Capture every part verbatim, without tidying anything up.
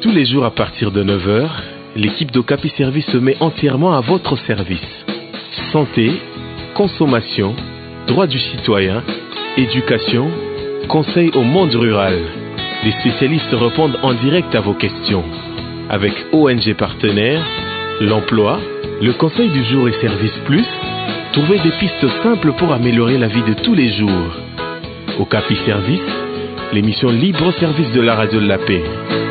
Tous les jours à partir de neuf heures, l'équipe d'Ocapi Service se met entièrement à votre service. Santé, consommation, droits du citoyen, éducation, conseil au monde rural. Les spécialistes répondent en direct à vos questions. Avec O N G partenaires, l'emploi, le conseil du jour et Service Plus, trouvez des pistes simples pour améliorer la vie de tous les jours. Ocapi Service, l'émission libre au service de la radio de la paix.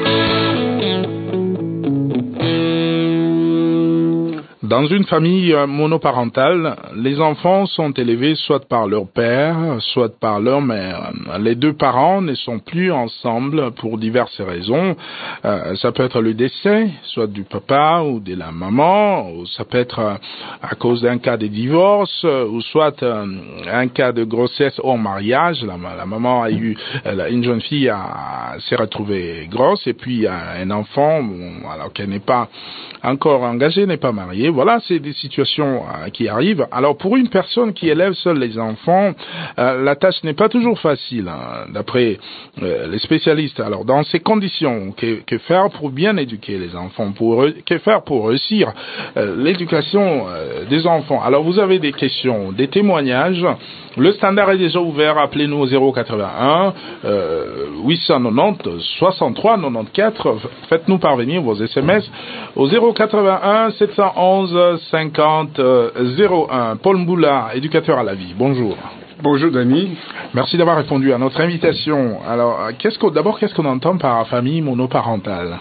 Dans une famille monoparentale, les enfants sont élevés soit par leur père, soit par leur mère. Les deux parents ne sont plus ensemble pour diverses raisons. Euh, ça peut être le décès, soit du papa ou de la maman, ou ça peut être à cause d'un cas de divorce, ou soit euh, un cas de grossesse hors mariage. La, la maman a eu, une jeune fille a, s'est retrouvée grosse, et puis un enfant, bon, alors qu'elle n'est pas encore engagée, n'est pas mariée. Voilà, c'est des situations euh, qui arrivent. Alors, pour une personne qui élève seule les enfants, euh, la tâche n'est pas toujours facile, hein, d'après euh, les spécialistes. Alors, dans ces conditions, que, que faire pour bien éduquer les enfants, pour que faire pour réussir euh, l'éducation euh, des enfants? Alors, vous avez des questions, des témoignages. Le standard est déjà ouvert. Appelez-nous au zéro quatre-vingt-un euh, huit cent quatre-vingt-dix soixante-trois quatre-vingt-quatorze. Faites-nous parvenir vos S M S au zéro quatre-vingt-un sept cent onze cinquante zéro un. Paul Mboula, éducateur à la vie. Bonjour. Bonjour Dani. Merci d'avoir répondu à notre invitation. Alors, qu'est-ce que, d'abord, qu'est-ce qu'on entend par famille monoparentale?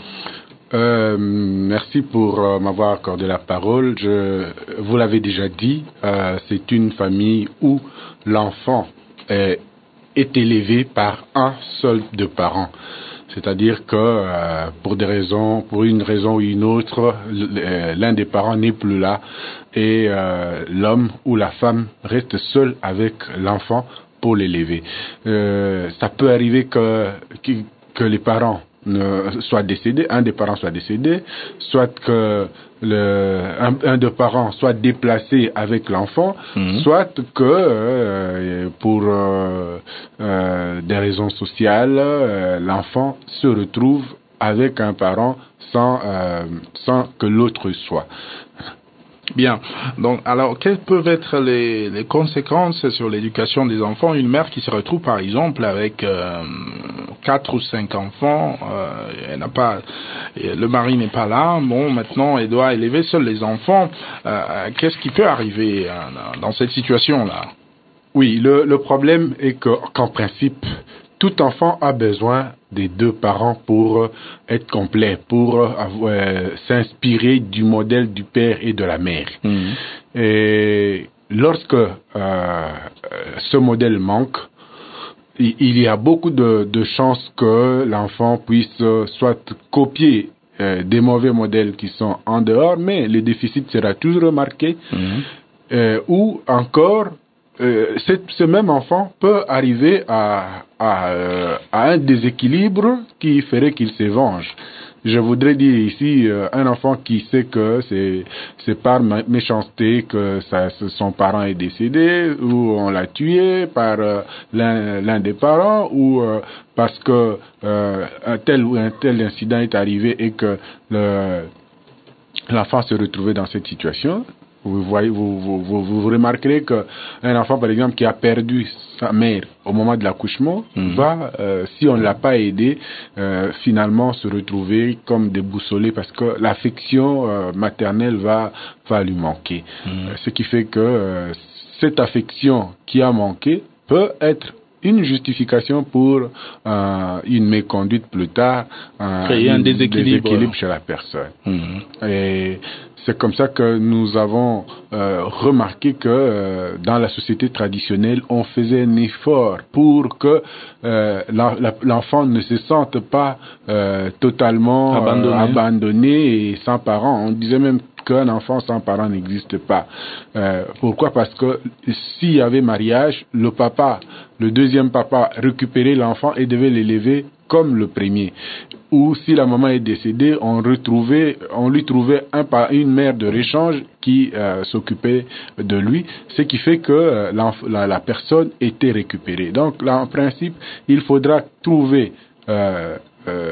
Euh, merci pour euh, m'avoir accordé la parole. Je, vous l'avez déjà dit, euh, c'est une famille où l'enfant est, est élevé par un seul de parents. C'est-à-dire que euh, pour des raisons, pour une raison ou une autre, l'un des parents n'est plus là et euh, l'homme ou la femme reste seul avec l'enfant pour l'élever. Euh, ça peut arriver que, que, que les parents ne soit décédé, un des parents soit décédé, soit que le, un, un des parents soit déplacé avec l'enfant, mmh. soit que euh, pour euh, euh, des raisons sociales, euh, l'enfant se retrouve avec un parent sans, euh, sans que l'autre soit. Bien. Donc, alors, quelles peuvent être les, les conséquences sur l'éducation des enfants? Une mère qui se retrouve, par exemple, avec euh, quatre ou cinq enfants, euh, elle n'a pas, le mari n'est pas là. Bon, maintenant, elle doit élever seule les enfants. Euh, qu'est-ce qui peut arriver euh, dans cette situation-là? Oui, le, le problème est que, qu'en principe, tout enfant a besoin des deux parents pour être complet, pour euh, s'inspirer du modèle du père et de la mère. Mmh. Et lorsque euh, ce modèle manque, il, il y a beaucoup de, de chances que l'enfant puisse soit copier euh, des mauvais modèles qui sont en dehors, mais le déficit sera toujours remarqué, mmh. euh, ou encore Euh, ce même enfant peut arriver à, à, euh, à un déséquilibre qui ferait qu'il se venge. Je voudrais dire ici, euh, un enfant qui sait que c'est, c'est par méchanceté que sa, son parent est décédé, ou on l'a tué par euh, l'un, l'un des parents, ou euh, parce que euh, un tel ou un tel incident est arrivé et que le, l'enfant se retrouvait dans cette situation. Vous voyez, vous, vous, vous, vous remarquerez que un enfant, par exemple, qui a perdu sa mère au moment de l'accouchement, mmh. va, euh, si on ne l'a pas aidé, euh, finalement se retrouver comme déboussolé parce que l'affection euh, maternelle va, va lui manquer. Mmh. Euh, ce qui fait que euh, cette affection qui a manqué peut être une justification pour euh, une méconduite plus tard, euh, créer un déséquilibre. déséquilibre chez la personne. Mmh. Et c'est comme ça que nous avons euh, remarqué que euh, dans la société traditionnelle, on faisait un effort pour que euh, la, la, l'enfant ne se sente pas euh, totalement abandonné. Euh, abandonné et sans parents. On disait même qu'un enfant sans parents n'existe pas. Euh, pourquoi? Parce que s'il y avait mariage, le papa, le deuxième papa récupérait l'enfant et devait l'élever comme le premier. Ou si la maman est décédée, on retrouvait, on lui trouvait un, une mère de réchange qui euh, s'occupait de lui, ce qui fait que euh, la, la personne était récupérée. Donc là, en principe, il faudra trouver euh, euh,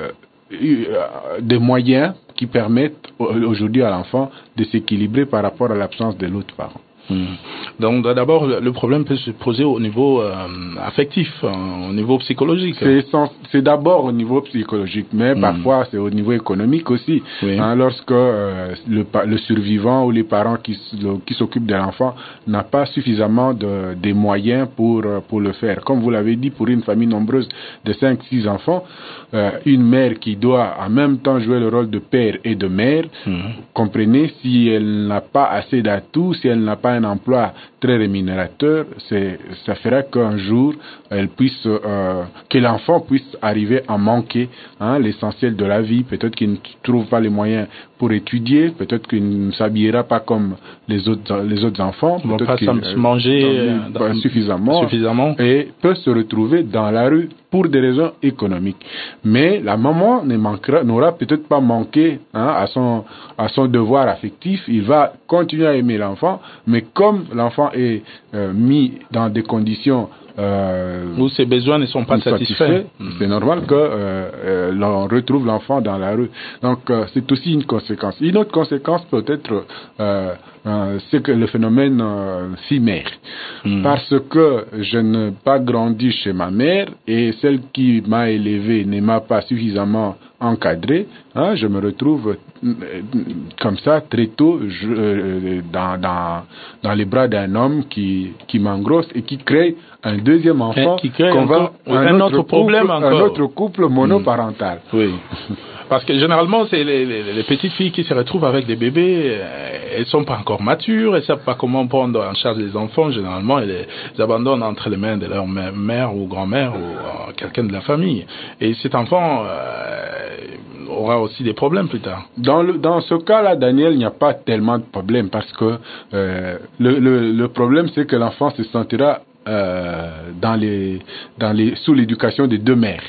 des moyens qui permettent aujourd'hui à l'enfant de s'équilibrer par rapport à l'absence de l'autre parent. Mmh. Donc d'abord le problème peut se poser au niveau euh, affectif, hein, au niveau psychologique. C'est, c'est d'abord au niveau psychologique, mais mmh. parfois c'est au niveau économique aussi. Oui. Hein, lorsque euh, le, le survivant ou les parents qui, le, qui s'occupent de l'enfant n'a pas suffisamment de, de moyens pour, pour le faire. Comme vous l'avez dit, pour une famille nombreuse de cinq six enfants, euh, une mère qui doit en même temps jouer le rôle de père et de mère, mmh. comprenez, si elle n'a pas assez d'atouts, si elle n'a pas un emploi très rémunérateur, c'est, ça fera qu'un jour, elle puisse, euh, que l'enfant puisse arriver à manquer hein, l'essentiel de la vie. Peut-être qu'il ne trouve pas les moyens pour étudier, peut-être qu'il ne s'habillera pas comme les autres, les autres enfants, peut-être peut-être qu'il ne manger dans, suffisamment, suffisamment et peut se retrouver dans la rue pour des raisons économiques. Mais la maman ne manquera, n'aura peut-être pas manqué hein, à son à son devoir affectif. Il va continuer à aimer l'enfant, mais comme l'enfant est euh, mis dans des conditions euh, où ses besoins ne sont pas satisfaits, satisfaits c'est normal que euh, euh, l'on retrouve l'enfant dans la rue. Donc euh, c'est aussi une conséquence. Une autre conséquence peut être euh, euh, c'est que le phénomène euh, fille-mère. Mm. Parce que je n'ai pas grandi chez ma mère et celle qui m'a élevé ne m'a pas suffisamment encadré, hein, je me retrouve euh, comme ça très tôt je, euh, dans, dans, dans les bras d'un homme qui, qui m'engrosse et qui crée un deuxième enfant, qui crée qu'on encore, va, un, un autre, autre problème couple, encore. Un autre couple monoparental. Mmh. Oui. Parce que généralement, c'est les, les, les petites filles qui se retrouvent avec des bébés, elles sont pas encore matures, elles savent pas comment prendre en charge les enfants. Généralement, elles les abandonnent entre les mains de leur mère ou grand-mère ou euh, quelqu'un de la famille. Et cet enfant euh, aura aussi des problèmes plus tard. Dans, le, dans ce cas-là, Daniel, il n'y a pas tellement de problème parce que euh, le, le, le problème, c'est que l'enfant se sentira euh, dans les, dans les, sous l'éducation des deux mères.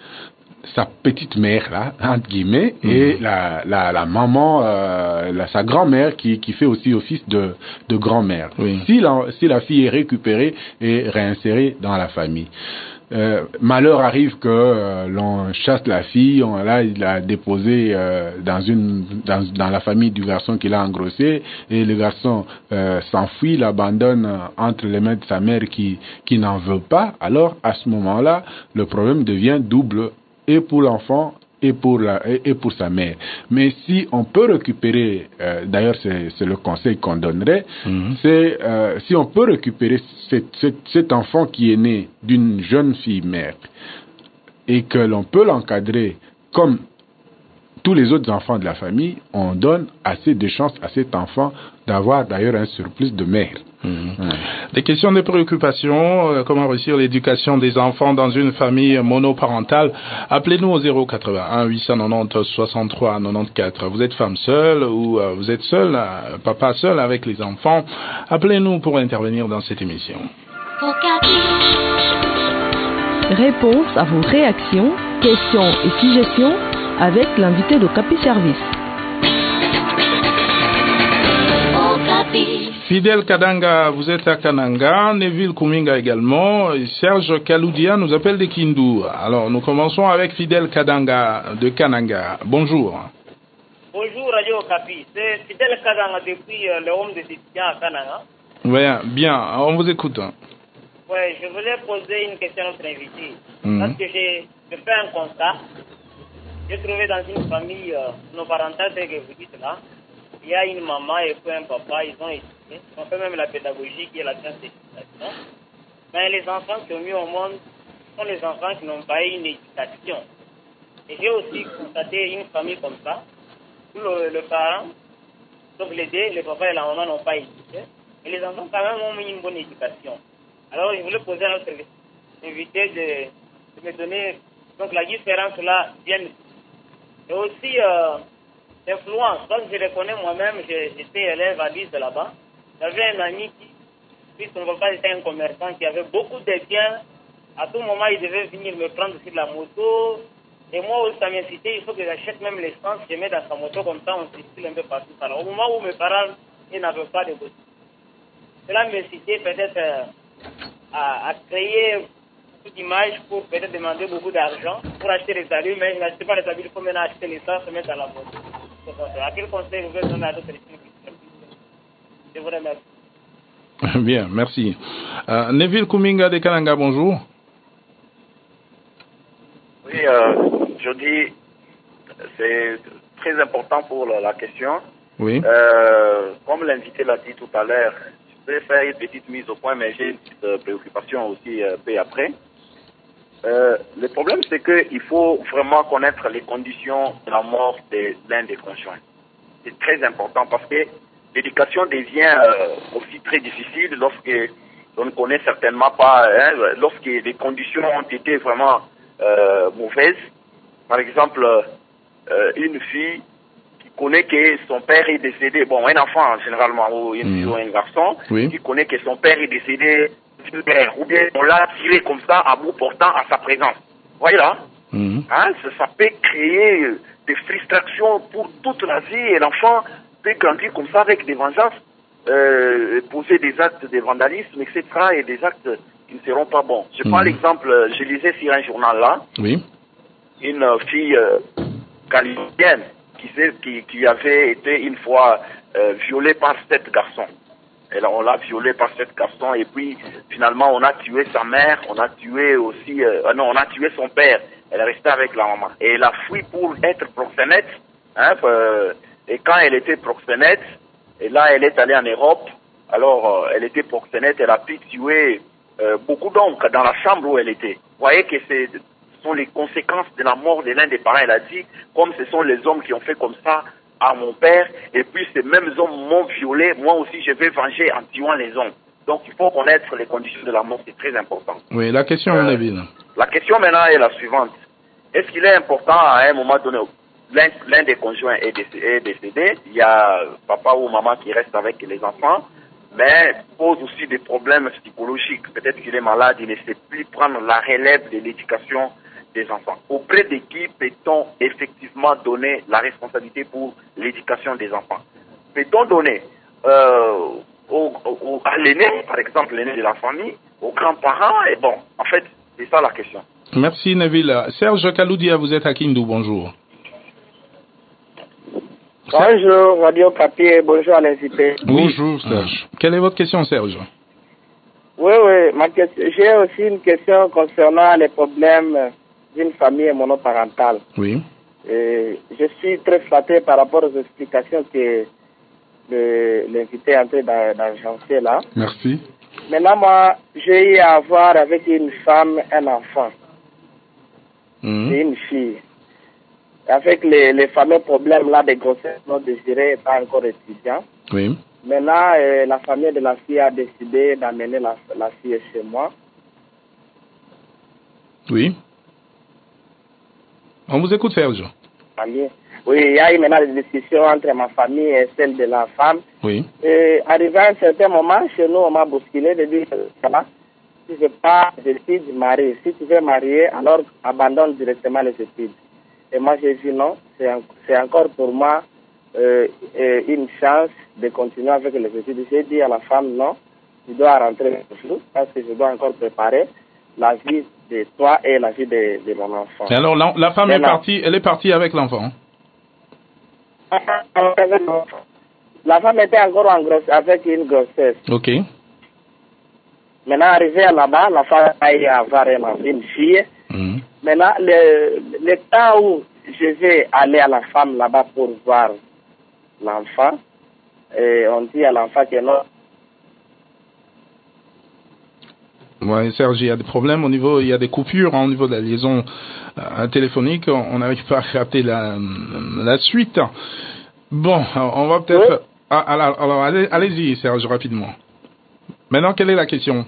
Sa petite mère là entre guillemets mmh. et la la la maman euh, la, sa grand-mère qui qui fait aussi office de de grand-mère. Oui. Si la si la fille est récupérée et réinsérée dans la famille. Euh, malheur arrive que euh, l'on chasse la fille, on là il l'a déposée euh, dans une dans dans la famille du garçon qui l'a engrossé et le garçon euh, s'enfuit, l'abandonne entre les mains de sa mère qui qui n'en veut pas. Alors à ce moment-là, le problème devient double. Et pour l'enfant et pour la et, et pour sa mère. Mais si on peut récupérer, euh, d'ailleurs c'est c'est le conseil qu'on donnerait, mm-hmm. c'est euh, si on peut récupérer cet, cet, cet enfant qui est né d'une jeune fille mère et que l'on peut l'encadrer comme tous les autres enfants de la famille, on donne assez de chances à cet enfant d'avoir d'ailleurs un surplus de mère. Mmh. Mmh. Des questions de préoccupation, euh, comment réussir l'éducation des enfants dans une famille monoparentale. Appelez-nous au zéro quatre-vingt-un huit cent quatre-vingt-dix soixante-trois quatre-vingt-quatorze. Vous êtes femme seule ou euh, vous êtes seul, euh, papa seul avec les enfants. Appelez-nous pour intervenir dans cette émission. Réponse à vos réactions, questions et suggestions avec l'invité de Capi Service. Fidèle Kadanga, vous êtes à Kananga, Neville Kuminga également, et Serge Kaloudia nous appelle de Kindu. Alors, nous commençons avec Fidèle Kadanga de Kananga. Bonjour. Bonjour Radio Capi, c'est Fidèle Kadanga depuis euh, le home des étudiants à Kananga. Oui, bien, on vous écoute. Oui, je voulais poser une question à notre invité. Mmh. Parce que j'ai fait un constat. J'ai trouvé dans une famille euh, monoparentale, c'est que vous dites là, il y a une maman et puis un papa, ils ont étudié, ils ont fait même la pédagogie qui est la science d'éducation. Mais les enfants qui ont mis au monde sont les enfants qui n'ont pas eu une éducation. Et j'ai aussi constaté une famille comme ça, où le, le parent, donc les deux, le papa et la maman n'ont pas étudié, et les enfants quand même ont mis une bonne éducation. Alors je voulais poser à notre invité de, de me donner donc la différence là, bien. Et aussi, euh, l'influence, parce que je le connais moi-même, j'étais élève à l'I S là-bas. J'avais un ami qui, puisque son papa était un commerçant qui avait beaucoup de biens. À tout moment, il devait venir me prendre sur la moto. Et moi, aussi, ça m'incitait, il faut que j'achète même l'essence, je mets dans sa moto, comme ça, on circule un peu partout. Alors, au moment où mes parents n'avaient pas de voiture, cela m'incitait peut-être euh, à, à créer toute image pour peut-être demander beaucoup d'argent pour acheter les habits, mais ils n'achètent pas les habits, il faut maintenant acheter l'essence, se mettre à la mode. À quel conseil vous pouvez donner à d'autres personnes? Je vous remercie. Bien, merci. Euh, Neville Kuminga de Kalanga, bonjour. Oui, euh, je dis, c'est très important pour la, la question. Oui. Euh, comme l'invité l'a dit tout à l'heure, je vais faire une petite mise au point, mais j'ai une petite euh, préoccupation aussi euh, peu après. Euh, le problème, c'est qu'il faut vraiment connaître les conditions de la mort de l'un des conjoints. C'est très important parce que l'éducation devient euh, aussi très difficile lorsque on ne connaît certainement pas, hein, lorsque les conditions ont été vraiment euh, mauvaises. Par exemple, euh, une fille qui connaît que son père est décédé, bon, un enfant généralement, ou une fille mmh. ou un garçon, oui. qui connaît que son père est décédé, ou bien on l'a tiré comme ça à bout portant à sa présence. Vous voyez là mmh. hein, ça, ça peut créer des frustrations pour toute la vie et l'enfant peut grandir comme ça avec des vengeances, euh, poser des actes de vandalisme, et cetera et des actes qui ne seront pas bons. Je prends mmh. l'exemple, je lisais sur un journal là, oui. une fille euh, californienne qui, qui, qui avait été une fois euh, violée par sept garçons. Et là, on l'a violée par sept garçons et puis finalement on a tué sa mère, on a tué aussi, euh, non, on a tué son père. Elle est restée avec la maman. Et elle a fui pour être proxénète. Hein, euh, et quand elle était proxénète, et là elle est allée en Europe, alors euh, elle était proxénète, elle a pu tuer euh, beaucoup d'hommes dans la chambre où elle était. Vous voyez que c'est, ce sont les conséquences de la mort de l'un des parents. Elle a dit, comme ce sont les hommes qui ont fait comme ça à mon père, et puis ces mêmes hommes m'ont violé, moi aussi je vais venger en tuant les hommes. Donc il faut connaître les conditions de la mort, c'est très important. Oui, la question, euh, Neville. La question maintenant est la suivante. Est-ce qu'il est important à un moment donné, l'un, l'un des conjoints est décédé, est décédé, il y a papa ou maman qui reste avec les enfants, mais pose aussi des problèmes psychologiques. Peut-être qu'il est malade, il ne sait plus prendre la relève de l'éducation des enfants. Auprès de qui peut-on effectivement donner la responsabilité pour l'éducation des enfants? Peut-on donner euh, au, au, à l'aîné, par exemple l'aîné de la famille, aux grands-parents? Et bon, en fait, c'est ça la question. Merci Neville. Serge Kaloudia, vous êtes à Kindu, bonjour. Bonjour Radio Papier, bonjour à l'invité. Oui. Bonjour Serge. Quelle est votre question Serge? Oui, oui, ma question, j'ai aussi une question concernant les problèmes d'une famille monoparentale. Oui. Et je suis très flatté par rapport aux explications que le, l'invité est en train d'agencer là. Merci. Maintenant, moi, j'ai eu à voir avec une femme un enfant. Mmh. Et une fille. Avec les, les fameux problèmes là des grossesses non désirées, pas encore étudiant. Oui. Maintenant, euh, la famille de la fille a décidé d'amener la, la fille chez moi. Oui. On vous écoute, Serge. Oui, il y a eu maintenant des discussions entre ma famille et celle de la femme. Oui. Et arrivé à un certain moment, chez nous, on m'a bousculé de dire, ça va, si je veux pas d'études, marie. Si tu veux marier, alors abandonne directement les études. Et moi, j'ai dit non, c'est, en, c'est encore pour moi euh, une chance de continuer avec les études. J'ai dit à la femme, non, tu dois rentrer dans le flou parce que je dois encore préparer la vie de toi et la vie de, de mon enfant. Et alors, la, la femme Maintenant, est partie, elle est partie avec l'enfant? La femme était encore en grosse, avec une grossesse. Ok. Maintenant, arrivée là-bas, la femme a eu à avoir une fille. Mmh. Maintenant, le, le temps où je vais aller à la femme là-bas pour voir l'enfant, et on dit à l'enfant que non. Oui, Serge, il y a des problèmes au niveau, il y a des coupures hein, au niveau de la liaison euh, téléphonique. On n'arrive pas à capter la, la suite. Bon, on va peut-être. Oui. Ah, alors, alors allez, allez-y, Serge, rapidement. Maintenant, quelle est la question?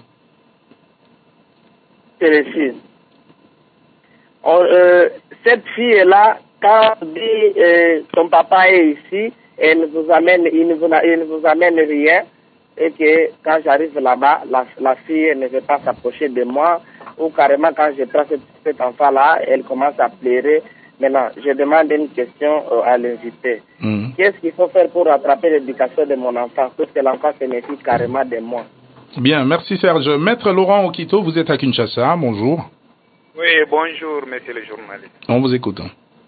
C'est le fils. On, euh, cette fille-là, quand on dit euh, son papa est ici, elle ne vous amène, il ne vous, il ne vous amène rien, et que quand j'arrive là-bas, la, la fille ne veut pas s'approcher de moi, ou carrément quand je prends cet, cet enfant-là, elle commence à pleurer. Maintenant, je demande une question euh, à l'invité. Mmh. Qu'est-ce qu'il faut faire pour rattraper l'éducation de mon enfant, parce que l'enfant se méfie carrément de moi? Bien, merci Serge. Maître Laurent Okito, vous êtes à Kinshasa, bonjour. Oui, bonjour, monsieur le journaliste. On vous écoute.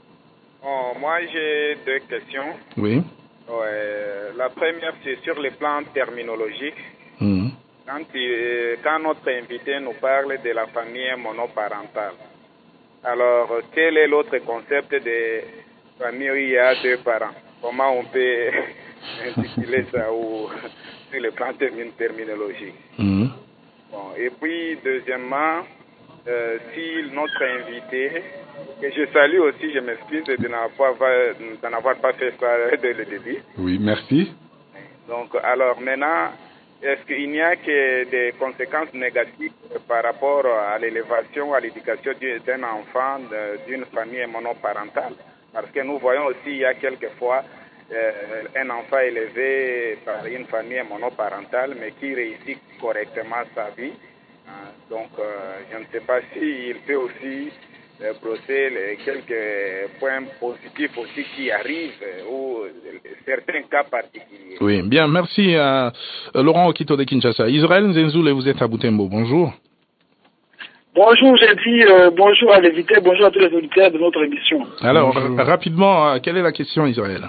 Oh, moi, j'ai deux questions. Oui. Ouais, la première, c'est sur le plan terminologique. Mmh. Quand, il, quand notre invité nous parle de la famille monoparentale, alors quel est l'autre concept de famille où il y a deux parents? Comment on peut intituler ça ou, sur le plan terminologique? Mmh. Bon, et puis, deuxièmement, euh, si notre invité, et je salue aussi, je m'excuse de n'avoir pas fait ça dès le début. Oui, merci. Donc, alors maintenant, est-ce qu'il n'y a que des conséquences négatives par rapport à l'élévation, à l'éducation d'un enfant d'une famille monoparentale? Parce que nous voyons aussi, il y a quelquefois euh, un enfant élevé par une famille monoparentale, mais qui réussit correctement sa vie. Donc, euh, je ne sais pas s'il peut aussi euh, brosser les quelques points positifs aussi qui arrivent euh, ou euh, certains cas particuliers. Oui, bien, merci à Laurent Okito de Kinshasa. Israël Nzenzoule, vous êtes à Butembo, bonjour. Bonjour, j'ai dit euh, bonjour à l'invité, bonjour à tous les auditeurs de notre émission. Alors, rapidement, quelle est la question, Israël?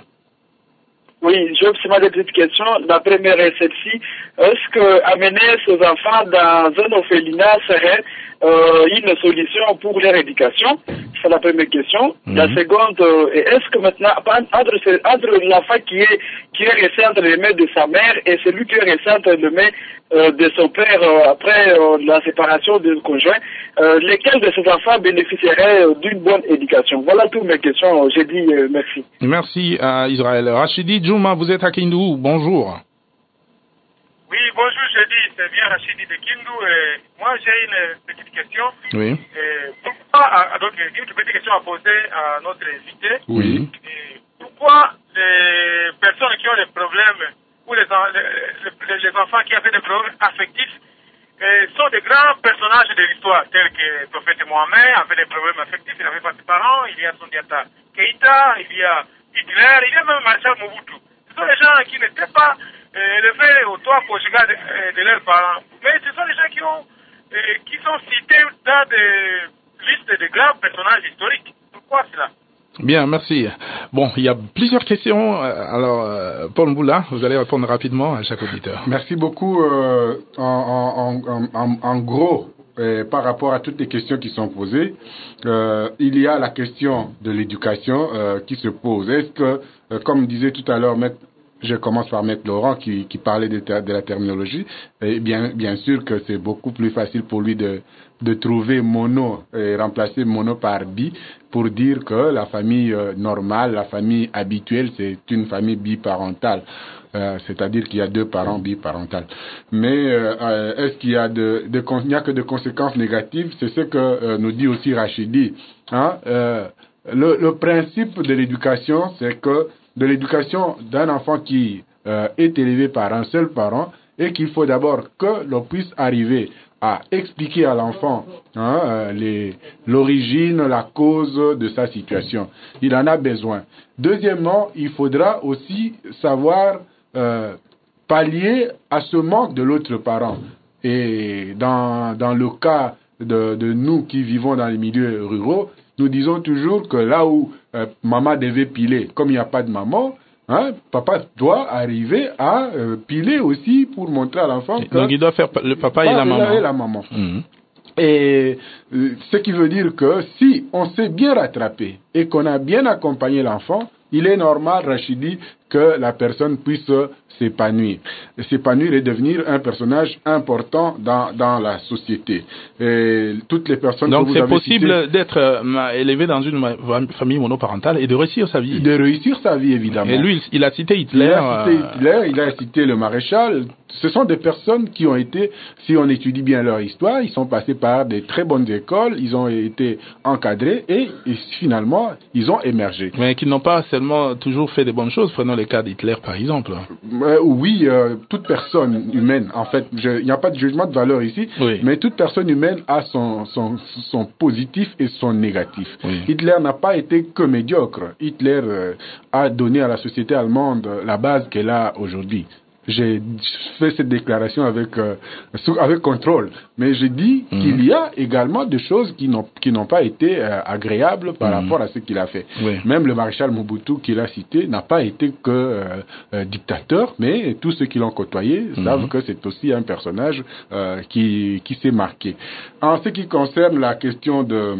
Oui, j'ai observé des petites questions. La première est celle-ci. Est-ce que amener ces enfants dans un orphelinat serait euh, une solution pour leur éducation? C'est la première question. Mm-hmm. La seconde, euh, est-ce que maintenant, entre, entre l'enfant qui est, qui est resté entre les mains de sa mère et celui qui est resté entre les mains euh, de son père euh, après euh, la séparation du conjoint, euh, lesquels de ces enfants bénéficieraient euh, d'une bonne éducation? Voilà toutes mes questions. J'ai dit euh, merci. Merci à Israël. Rachidi Djouma, vous êtes à Kindu. Bonjour. Oui, bonjour, je dis, c'est bien Rachidi de Kindu. Et moi, j'ai une petite question. Oui. Et pourquoi, donc, une petite question à poser à notre invité. Oui. Et pourquoi les personnes qui ont des problèmes, ou les, les, les enfants qui ont fait des problèmes affectifs, et sont des grands personnages de l'histoire, tels que le prophète Mohamed a fait des problèmes affectifs, il n'avait pas ses parents, il y a Sundiata Keïta, il y a Hitler, il y a même Marshal Mobutu. Ce sont des gens qui n'étaient pas euh, élevés au toit conjugal de, euh, de leurs parents, mais ce sont des gens qui, ont, euh, qui sont cités dans des listes de grands personnages historiques. Pourquoi cela? Bien, merci. Bon, il y a plusieurs questions. Alors, euh, Paul Mboula, vous allez répondre rapidement à chaque auditeur. Merci beaucoup. Euh, en, en, en, en gros, euh, par rapport à toutes les questions qui sont posées, euh, il y a la question de l'éducation euh, qui se pose. Est-ce que, euh, comme disait tout à l'heure, maître, je commence par mettre Laurent qui, qui parlait de, de la terminologie, et bien, bien sûr que c'est beaucoup plus facile pour lui de, de trouver mono et remplacer mono par bi pour dire que la famille euh, normale, la famille habituelle, c'est une famille biparentale. Euh, c'est-à-dire qu'il y a deux parents biparentales. Mais euh, est-ce qu'il y a de, de, il n'y a que de conséquences négatives? C'est ce que euh, nous dit aussi Rachidi. Hein? Euh, le, le principe de l'éducation, c'est que de l'éducation d'un enfant qui euh, est élevé par un seul parent et qu'il faut d'abord que l'on puisse arriver à expliquer à l'enfant hein, euh, les, l'origine, la cause de sa situation. Il en a besoin. Deuxièmement, il faudra aussi savoir euh, pallier à ce manque de l'autre parent. Et dans, dans le cas de, de nous qui vivons dans les milieux ruraux, nous disons toujours que là où euh, maman devait piler, comme il n'y a pas de maman, hein, papa doit arriver à euh, piler aussi pour montrer à l'enfant que... Donc il doit faire le papa et la maman. Et la maman. Mmh. Et euh, ce qui veut dire que si on s'est bien rattrapé et qu'on a bien accompagné l'enfant, il est normal, Rachidi, que la personne puisse s'épanouir. S'épanouir et devenir un personnage important dans, dans la société. Et toutes les personnes Donc que vous c'est avez possible citées, d'être euh, élevé dans une famille monoparentale et de réussir sa vie. De réussir sa vie, évidemment. Et lui, il a cité Hitler. Il a cité euh... Hitler, il a cité le maréchal. Ce sont des personnes qui ont été, si on étudie bien leur histoire, ils sont passés par des très bonnes écoles, ils ont été encadrés et, et finalement, ils ont émergé. Mais qui n'ont pas seulement toujours fait de bonnes choses. Prenons le cas d'Hitler, par exemple. Euh, oui, euh, toute personne humaine, en fait, je, il n'y a pas de jugement de valeur ici, oui. Mais toute personne humaine a son, son, son positif et son négatif. Oui. Hitler n'a pas été que médiocre. Hitler euh, a donné à la société allemande la base qu'elle a aujourd'hui. j'ai fait cette déclaration avec euh, avec contrôle, mais je dis mmh. qu'il y a également des choses qui n'ont qui n'ont pas été euh, agréables par mmh. rapport à ce qu'il a fait. Oui. Même le maréchal Mobutu qu'il a cité n'a pas été que euh, euh, dictateur, mais tous ceux qui l'ont côtoyé mmh. savent que c'est aussi un personnage euh, qui qui s'est marqué. En ce qui concerne la question de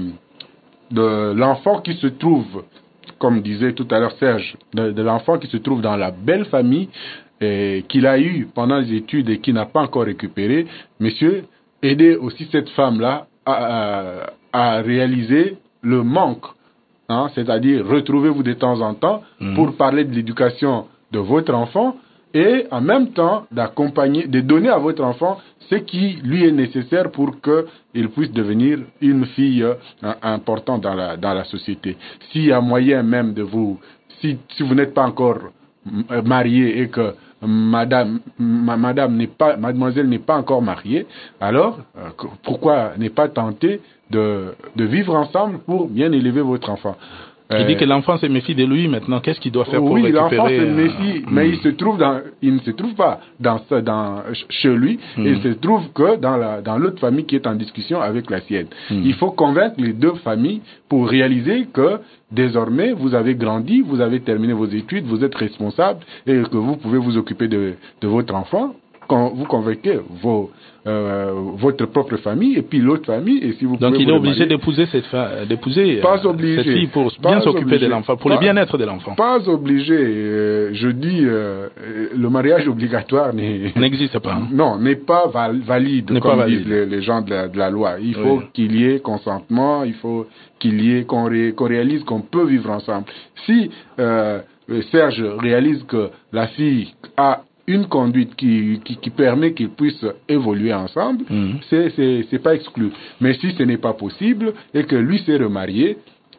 de l'enfant qui se trouve, comme disait tout à l'heure Serge, de, de l'enfant qui se trouve dans la belle famille et qu'il a eu pendant les études et qui n'a pas encore récupéré, messieurs, aidez aussi cette femme-là à, à, à réaliser le manque, hein, c'est-à-dire retrouvez-vous de temps en temps mmh. pour parler de l'éducation de votre enfant et en même temps d'accompagner, de donner à votre enfant ce qui lui est nécessaire pour qu'il puisse devenir une fille hein, importante dans la, dans la société. S'il y a moyen même de vous, si, si vous n'êtes pas encore marié et que madame, ma, madame n'est pas, mademoiselle n'est pas encore mariée, alors euh, pourquoi ne pas tenter de, de vivre ensemble pour bien élever votre enfant? Il dit que l'enfant se méfie de lui maintenant. Qu'est-ce qu'il doit faire pour oui, récupérer? Oui, l'enfant se méfie, euh, mais hmm. il se trouve dans, il ne se trouve pas dans, dans chez lui. Hmm. Il se trouve que dans la, dans l'autre famille qui est en discussion avec la sienne. Hmm. Il faut convaincre les deux familles pour réaliser que désormais vous avez grandi, vous avez terminé vos études, vous êtes responsable et que vous pouvez vous occuper de, de votre enfant. Quand vous convainquez vos, euh, votre propre famille et puis l'autre famille et si vous donc pouvez il est obligé d'épouser cette fa... d'épouser pas euh, obligé. cette fille pour pas bien s'occuper de l'enfant, pour pas, le bien-être de l'enfant. Pas obligé. Euh, je dis euh, le mariage obligatoire n'existe pas. Hein. Non, n'est pas val- valide n'est comme pas valide. disent les, les gens de la, de la loi. Il faut oui. qu'il y ait consentement, il faut qu'il y ait qu'on, ré, qu'on réalise qu'on peut vivre ensemble. Si euh, Serge réalise que la fille a une conduite qui, qui, qui permet qu'ils puissent évoluer ensemble, mmh. c'est, c'est, c'est pas exclu. Mais si ce n'est pas possible et que lui s'est remarié,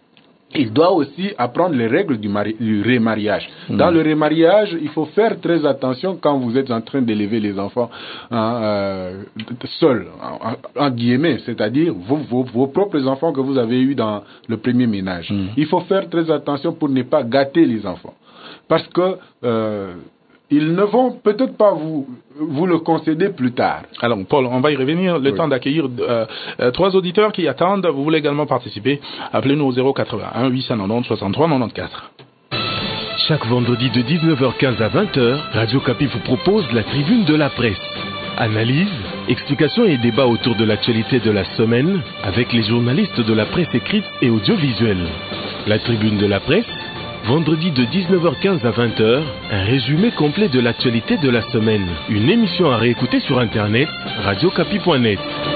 il doit aussi apprendre les règles du, mari- du remariage. Mmh. Dans le remariage, il faut faire très attention quand vous êtes en train d'élever les enfants hein, euh, seuls, en, en guillemets, c'est-à-dire vos, vos, vos propres enfants que vous avez eus dans le premier ménage. Mmh. Il faut faire très attention pour ne pas gâter les enfants. Parce que euh, ils ne vont peut-être pas vous, vous le concéder plus tard. Alors, Paul, on va y revenir. Le oui. temps d'accueillir euh, euh, trois auditeurs qui attendent. Vous voulez également participer? Appelez-nous au zéro quatre-vingt-un huit cent quatre-vingt-dix soixante-trois quatre-vingt-quatorze. Chaque vendredi de dix-neuf heures quinze à vingt heures, Radio Kapi vous propose la tribune de la presse. Analyse, explications et débats autour de l'actualité de la semaine avec les journalistes de la presse écrite et audiovisuelle. La tribune de la presse, vendredi de dix-neuf heures quinze à vingt heures, un résumé complet de l'actualité de la semaine. Une émission à réécouter sur internet, radio kapi point net.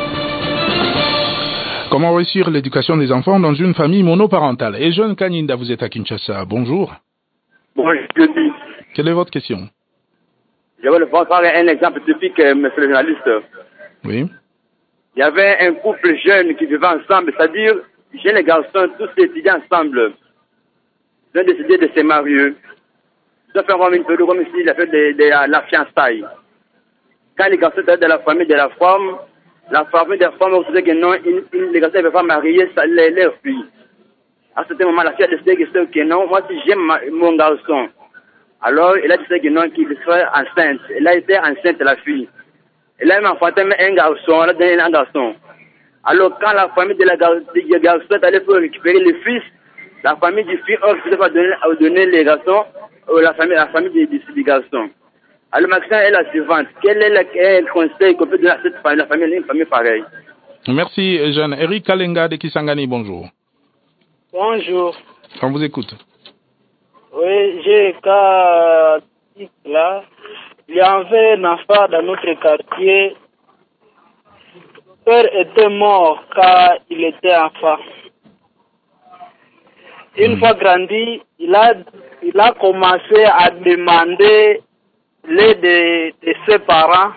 Comment réussir l'éducation des enfants dans une famille monoparentale? Et jeune Kanyinda, vous êtes à Kinshasa. Bonjour. Bonjour, je dis. Quelle est votre question? Je vais faire un exemple typique, monsieur le journaliste. Oui. Il y avait un couple jeune qui vivait ensemble, c'est-à-dire, jeunes et garçons, tous étudiés ensemble. Ils ont décidé de se marier. Ils ont fait comme une période comme ici, il a fait de, de la fiançaille. Quand les garçons étaient de la famille de la femme, la famille de la femme disait que non, il, il, les garçons ne peuvent pas marier leur fille. À ce moment, la fille a décidé que non, moi si j'aime ma, mon garçon. Alors, elle a décidé que non, qu'il serait enceinte. Elle a été enceinte, la fille. Elle a même enfanté un garçon, elle a donné un garçon. Alors, quand la famille de la de garçon est allée pour récupérer le fils, la famille du fils a refusé de donner, donner les garçons, ou la famille, la famille des, des, des garçons. Alors, ma question est la suivante. Quel est le, le conseil qu'on peut donner à cette famille, la famille, une famille pareille? Merci, Jeanne. Eric Kalenga de Kisangani, bonjour. Bonjour. On vous écoute. Oui, j'ai un cas là. Il y avait un enfant dans notre quartier. Son père était mort quand il était enfant. Une mmh. fois grandi, il a, il a commencé à demander l'aide de, de ses parents.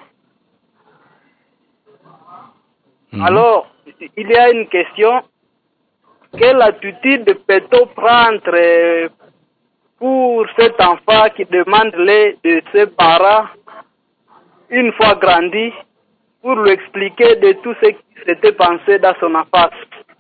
Mmh. Alors, il y a une question. Quelle attitude peut-on prendre pour cet enfant qui demande l'aide de ses parents une fois grandi pour lui expliquer de tout ce qui s'était pensé dans son enfance?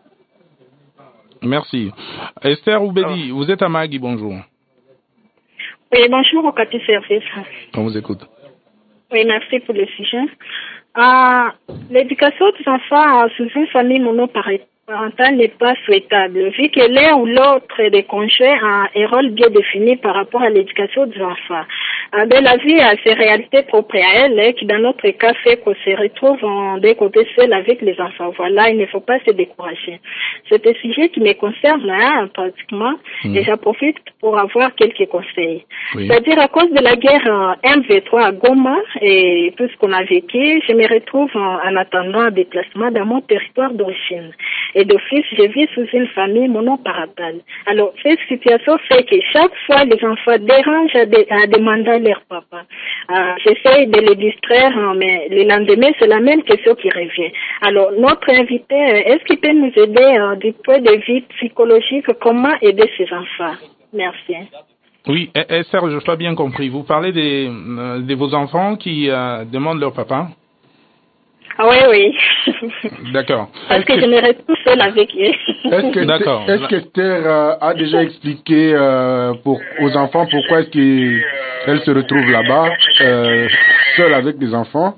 Merci. Esther Oubedi, vous êtes à Magui, bonjour. Oui, bonjour au Kapi Service. On vous écoute. Oui, merci pour le sujet. Euh, l'éducation des enfants sous une famille monoparentale n'est pas souhaitable, vu que l'un ou l'autre des conjoints a un rôle bien défini par rapport à l'éducation des enfants. Euh, de la vie a ses réalités propres à elle, hein, qui dans notre cas fait qu'on se retrouve en des côtés seuls avec les enfants. Voilà, il ne faut pas se décourager. C'est un sujet qui me concerne hein, pratiquement, mmh. et j'en profite pour avoir quelques conseils. Oui. C'est-à-dire à cause de la guerre euh, M V trois à Goma et tout ce qu'on a vécu, je me retrouve en, en attendant un déplacement dans mon territoire d'origine. Et d'office, je vis sous une famille monoparentale. Alors, cette situation fait que chaque fois, les enfants dérangent à, de, à demander à leur papa. Euh, j'essaye de les distraire, mais le lendemain, c'est la même question qui revient. Alors, notre invité, est-ce qu'il peut nous aider euh, du point de vue psychologique, comment aider ces enfants? Merci. Oui, et, et Serge, je n'ai pas bien compris. Vous parlez des, euh, de vos enfants qui euh, demandent leur papa? Ah oui, oui. D'accord. Parce que, que je me retrouve seule avec eux. Est-ce que, D'accord. Est-ce que Esther euh, a déjà expliqué euh, pour, aux enfants pourquoi est-ce qu'elle se retrouve là-bas, euh, seule avec des enfants?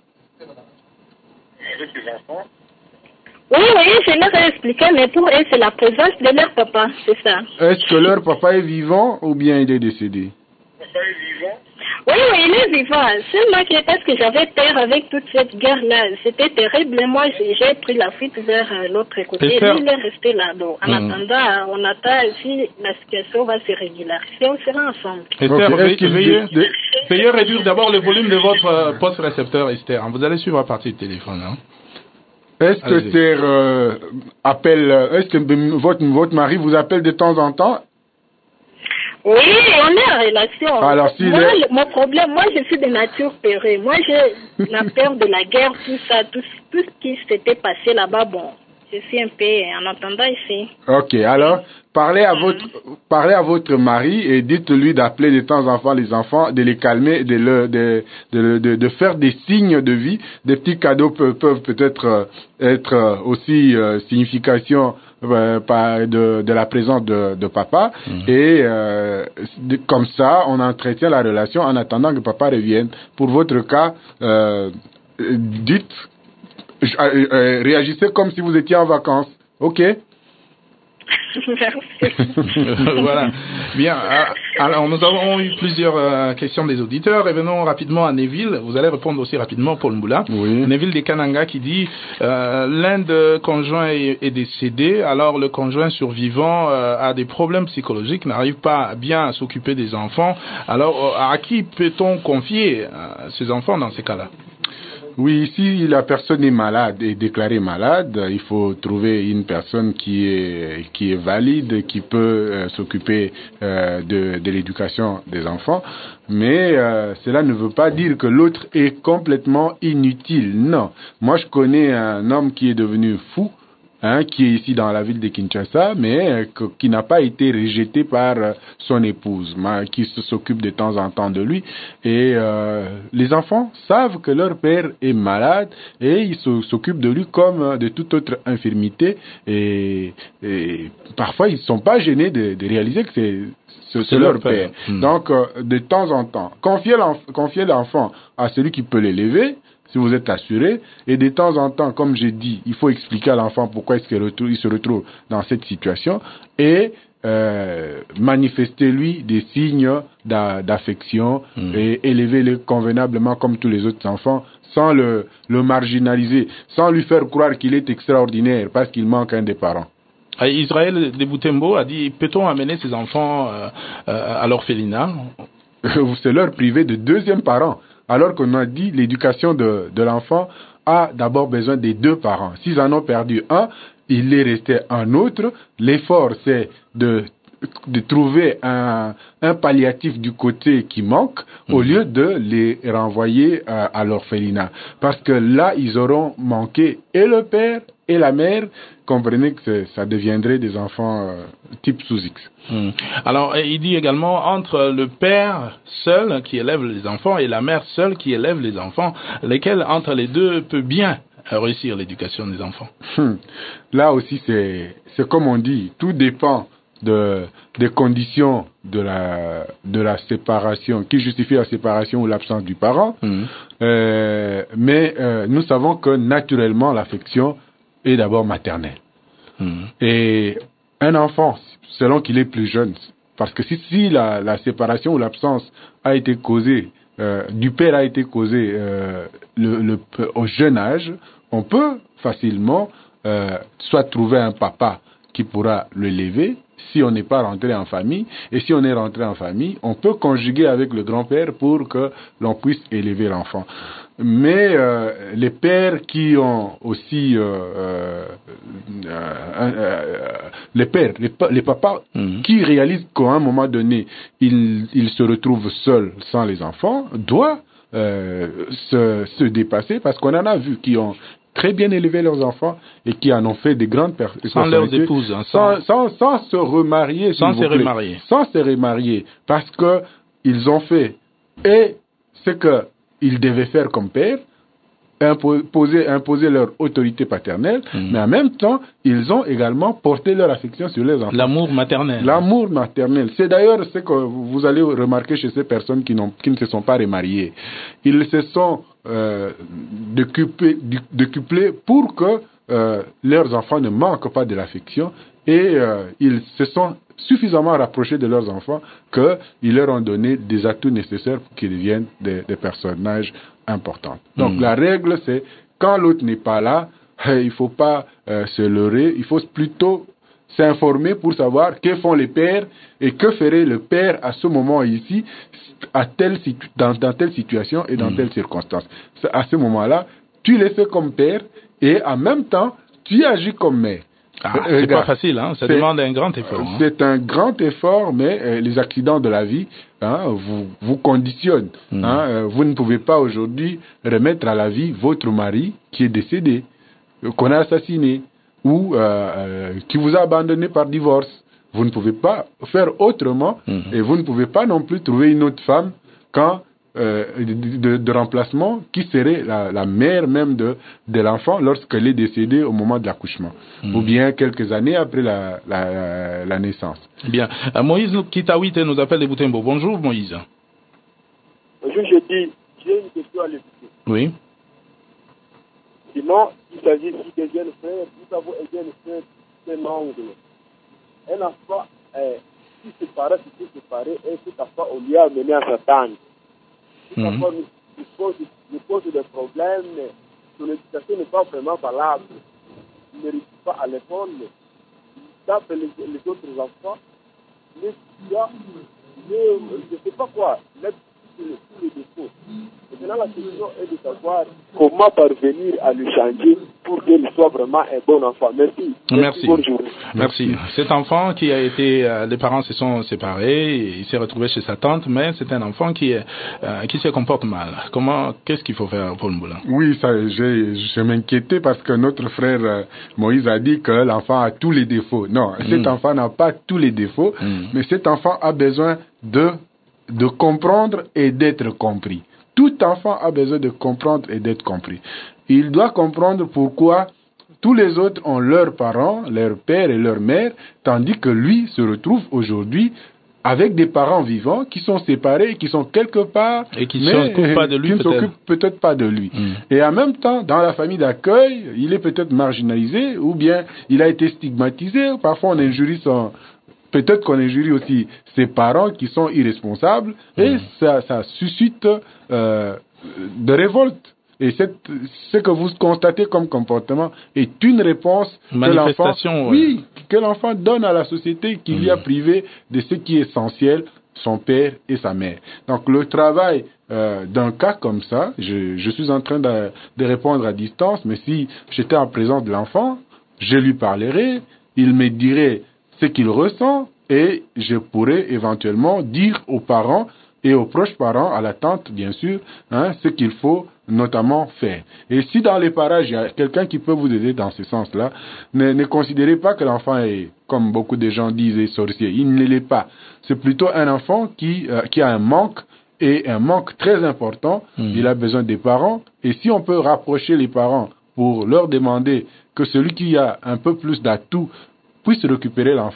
Avec des enfants? Oui, oui, je leur ai expliqué, mais pour eux, c'est la présence de leur papa, c'est ça. Est-ce que leur papa est vivant ou bien il est décédé? Papa est vivant? Oui, oui, il est vivant. Seulement que parce que j'avais peur avec toute cette guerre-là. C'était terrible. Moi, j'ai pris la fuite vers l'autre côté. Et lui, il est resté là. Donc, en mmh. attendant, on attend si la situation va se régulariser. On sera ensemble. Esther, okay. veuillez, de... veuillez réduire d'abord le volume de votre poste récepteur, Esther. Vous allez suivre à partir du téléphone. Hein. Est-ce que Esther euh, appelle, est-ce que votre, votre mari vous appelle de temps en temps? Oui, on est en relation. Alors, si moi, les... le, mon problème, moi, je suis de nature peurée. Moi, j'ai la peur de la guerre, tout ça, tout, tout ce qui s'était passé là-bas. Bon, je suis un peu en attendant ici. Ok, alors, parlez à, mmh. votre, parlez à votre mari et dites-lui d'appeler de temps en temps les enfants, de les calmer, de, le, de, de, de, de faire des signes de vie. Des petits cadeaux peuvent, peuvent peut-être être aussi euh, signification Euh, par de, de la présence de, de papa mmh. et euh, de, comme ça on entretient la relation en attendant que papa revienne. Pour votre cas, euh, dites euh, euh, réagissez comme si vous étiez en vacances, ok? Voilà. Bien. Alors, nous avons eu plusieurs euh, questions des auditeurs. Revenons rapidement à Neville. Vous allez répondre aussi rapidement, Paul Mboula. Oui. Neville de Kananga qui dit euh, l'un des conjoints est, est décédé. Alors, le conjoint survivant euh, a des problèmes psychologiques, n'arrive pas bien à s'occuper des enfants. Alors, à qui peut-on confier euh, ces enfants dans ces cas-là? Oui, si la personne est malade, est déclarée malade, il faut trouver une personne qui est qui est valide, qui peut euh, s'occuper euh, de, de l'éducation des enfants. Mais euh, cela ne veut pas dire que l'autre est complètement inutile. Non. Moi, je connais un homme qui est devenu fou, hein, qui est ici dans la ville de Kinshasa, mais euh, que, qui n'a pas été rejeté par euh, son épouse, mais, qui se s'occupe de temps en temps de lui. Et euh, les enfants savent que leur père est malade et ils s'occupent de lui comme euh, de toute autre infirmité. Et, et parfois, ils ne sont pas gênés de, de réaliser que c'est c'est, c'est leur père. père. Mmh. Donc, euh, de temps en temps, confiez, l'enf- confiez l'enfant à celui qui peut l'élever, si vous êtes assuré, et de temps en temps, comme j'ai dit, il faut expliquer à l'enfant pourquoi est-ce qu'il retrouve, il se retrouve dans cette situation, et euh, manifester-lui des signes d'a, d'affection, mmh. et élever-le convenablement comme tous les autres enfants, sans le, le marginaliser, sans lui faire croire qu'il est extraordinaire, parce qu'il manque un des parents. Israël de Boutembo a dit, peut-on amener ses enfants euh, euh, à l'orphelinat? C'est leur privé de deuxième parent. Alors qu'on a dit l'éducation de, de l'enfant a d'abord besoin des deux parents. S'ils en ont perdu un, il est resté un autre. L'effort, c'est de, de trouver un, un palliatif du côté qui manque, mmh. au lieu de les renvoyer à, à l'orphelinat. Parce que là, ils auront manqué et le père et la mère. Comprenez que ça deviendrait des enfants euh, type sous X. Mmh. Alors, il dit également, entre le père seul qui élève les enfants et la mère seule qui élève les enfants, lesquels entre les deux peut bien réussir l'éducation des enfants? Hum. Là aussi, c'est, c'est comme on dit, tout dépend de, des conditions de la, de la séparation, qui justifient la séparation ou l'absence du parent. Mmh. Euh, mais euh, nous savons que naturellement, l'affection est d'abord maternelle. Mmh. Et un enfant, selon qu'il est plus jeune, parce que si, si la, la séparation ou l'absence a été causée, euh, du père a été causée euh, le, le, au jeune âge, on peut facilement euh, soit trouver un papa qui pourra le lever si on n'est pas rentré en famille. Et si on est rentré en famille, on peut conjuguer avec le grand-père pour que l'on puisse élever l'enfant. Mais euh, les pères qui ont aussi euh, euh, euh, les pères, les, les papas mmh. qui réalisent qu'à un moment donné ils, ils se retrouvent seuls sans les enfants, doivent euh, se, se dépasser, parce qu'on en a vu qui ont très bien élevé leurs enfants et qui en ont fait des grandes personnes. Sans leurs épouses. Hein, sans, sans, sans se remarier. Sans se remarier. Sans se remarier. Parce que ils ont fait et ce qu'ils devaient faire comme père, imposer, imposer leur autorité paternelle, mmh. mais en même temps, ils ont également porté leur affection sur les enfants. L'amour maternel. L'amour maternel. C'est d'ailleurs ce que vous allez remarquer chez ces personnes qui, n'ont, qui ne se sont pas remariées. Ils se sont euh, décuplés, décuplés pour que euh, leurs enfants ne manquent pas de l'affection, et euh, ils se sont suffisamment rapprochés de leurs enfants qu'ils leur ont donné des atouts nécessaires pour qu'ils deviennent des, des personnages importants. Donc mmh. la règle, c'est quand l'autre n'est pas là, il ne faut pas euh, se leurrer, il faut plutôt s'informer pour savoir que font les pères et que ferait le père à ce moment ici, à telle, dans, dans telle situation et dans mmh. telle circonstance. À ce moment-là, tu les fais comme père et en même temps, tu agis comme mère. Ah, c'est pas facile, hein. Ça demande un grand effort. Hein. C'est un grand effort, mais euh, les accidents de la vie hein, vous, vous conditionnent. Mmh. Hein. Euh, vous ne pouvez pas aujourd'hui remettre à la vie votre mari qui est décédé, euh, qu'on a assassiné, ou euh, euh, qui vous a abandonné par divorce. Vous ne pouvez pas faire autrement, mmh. et vous ne pouvez pas non plus trouver une autre femme quand Euh, de, de, de remplacement qui serait la, la mère même de, de l'enfant lorsqu'elle est décédée au moment de l'accouchement, mmh. ou bien quelques années après la, la, la naissance. Bien. Euh, Moïse Kitawite nous appelle de Boutembo. Bonjour Moïse. Bonjour, je dis, j'ai une question à l'écouter. Oui. Sinon, il s'agit ici des jeunes frères, nous avons un jeune frère, c'est un ongle. Un enfant, euh, qui se séparait, qui se séparait, et cet enfant, on lui a amené à sa tante. Mmh. Parfois, nous pose, nous pose des problèmes, son éducation n'est pas vraiment valable. Il ne réussit pas à l'école, il tape les, les autres enfants, mais il y a, je ne sais pas quoi, mettre tous les, tous les défauts. Maintenant, la question est de savoir comment parvenir à le changer pour qu'il soit vraiment un bon enfant. Merci. Merci. Merci. Merci. Cet enfant qui a été, euh, les parents se sont séparés, il s'est retrouvé chez sa tante, mais c'est un enfant qui, est, euh, qui se comporte mal. Comment, qu'est-ce qu'il faut faire, Paul Mboula? Oui, ça, je, je m'inquiétais parce que notre frère euh, Moïse a dit que l'enfant a tous les défauts. Non, mm. cet enfant n'a pas tous les défauts, mm. mais cet enfant a besoin de, de comprendre et d'être compris. Tout enfant a besoin de comprendre et d'être compris. Il doit comprendre pourquoi tous les autres ont leurs parents, leur père et leur mère, tandis que lui se retrouve aujourd'hui avec des parents vivants qui sont séparés, qui sont quelque part, et qui ne s'occupent pas de lui, qui ne s'occupent peut-être pas de lui. Mm. Et en même temps, dans la famille d'accueil, il est peut-être marginalisé, ou bien il a été stigmatisé. Parfois, on injurie son... Peut-être qu'on injurie aussi ses parents qui sont irresponsables, et mmh. ça, ça suscite euh, de révolte. Et cette, ce que vous constatez comme comportement est une réponse que l'enfant, oui, que l'enfant donne à la société qui mmh. lui a privé de ce qui est essentiel, son père et sa mère. Donc le travail euh, d'un cas comme ça, je, je suis en train de, de répondre à distance, mais si j'étais en présence de l'enfant, je lui parlerai, il me dirait ce qu'il ressent, et je pourrais éventuellement dire aux parents et aux proches parents, à la tante bien sûr, hein, ce qu'il faut notamment faire. Et si dans les parages, il y a quelqu'un qui peut vous aider dans ce sens-là, ne, ne considérez pas que l'enfant est, comme beaucoup de gens disent, est sorcier. Il ne l'est pas. C'est plutôt un enfant qui, euh, qui a un manque, et un manque très important. Mmh. Il a besoin des parents, et si on peut rapprocher les parents pour leur demander que celui qui a un peu plus d'atouts puisse récupérer l'enfant,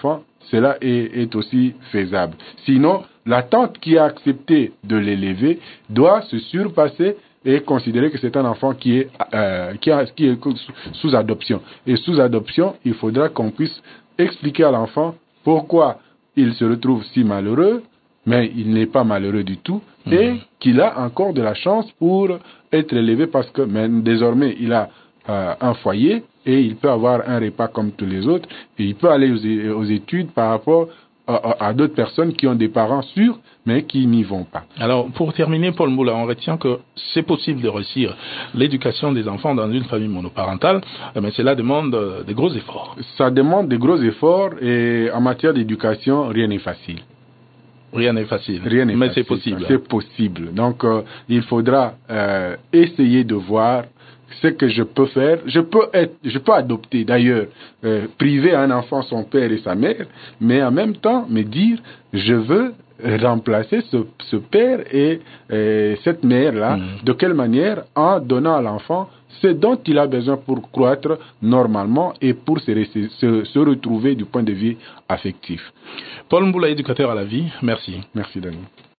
cela est, est aussi faisable. Sinon, la tante qui a accepté de l'élever doit se surpasser et considérer que c'est un enfant qui est, euh, qui, a, qui est sous adoption. Et sous adoption, il faudra qu'on puisse expliquer à l'enfant pourquoi il se retrouve si malheureux, mais il n'est pas malheureux du tout, mmh. et qu'il a encore de la chance pour être élevé parce que mais désormais il a euh, un foyer et il peut avoir un repas comme tous les autres et il peut aller aux, aux études par rapport à, à, à d'autres personnes qui ont des parents sûrs mais qui n'y vont pas. Alors pour terminer, Paul Moula, on retient que c'est possible de réussir l'éducation des enfants dans une famille monoparentale, mais cela demande de gros efforts. Ça demande de gros efforts et en matière d'éducation, rien n'est facile. Rien n'est facile, Rien n'est mais facile. c'est possible. C'est possible. Donc, euh, il faudra euh, essayer de voir ce que je peux faire. Je peux être, je peux adopter d'ailleurs, euh, priver un enfant son père et sa mère, mais en même temps me dire, je veux remplacer ce, ce père et euh, cette mère-là. Mmh. De quelle manière? En donnant à l'enfant ce dont il a besoin pour croître normalement et pour se, se, se retrouver du point de vue affectif. Paul Mboula, éducateur à la vie, merci. Merci, Daniel.